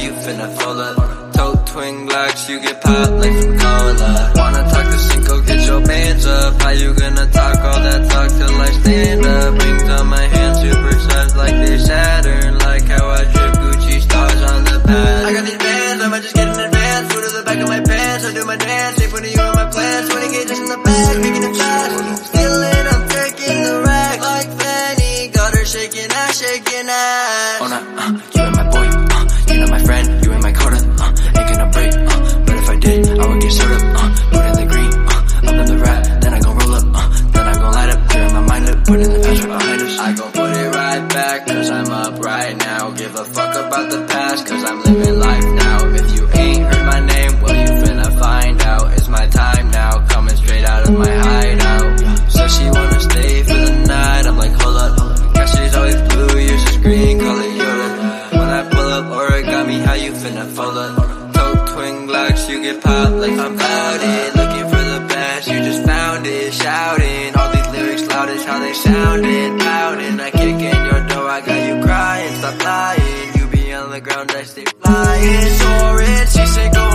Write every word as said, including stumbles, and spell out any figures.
you finna fold up. Tote twin blocks, you get popped like some cola. Wanna talk to Cinco, get your bands up. How you gonna talk all that talk till I stand up? Rings on my hands, superstars like they Saturn. Like how I drip Gucci stars on the pad. I got these bands, I might just get in advance. Foot to the back of my pants, I do my dance. Ain't putting you in my plans, twenty gauges in the bag, making it fast. Stealing, I'm taking the rack like Fanny. Got her shaking ass, shaking ass. Oh nah, uh, you ain't my boy, uh, you not my friend, you ain't my quota, uh, ain't gonna break, uh, but if I did, I would get served up, uh, put in the green, uh, up in the rap, then I gon' roll up, uh, then I gon' light up, clearing my mind up, put in the past right behind us. I gon' put it right back, cause I'm up right now. Give a fuck about the past, cause I'm living life now. If you ain't heard my name, well you finna find out. It's my time now, coming straight out of my hideout. So she wanna stay for the night, I'm like hold up. She's always blue, yours is green, call it Yoda. When I pull up origami, how you finna fold up? Tote twin blocks, you get popped like I'm clouded. Looking for the best, you just found it. Shouting, all these lyrics loud as how they sounded. Pouting, I kick in your door, I got you crying. Stop lying, you be on the ground, I stay flying. So rich, she say go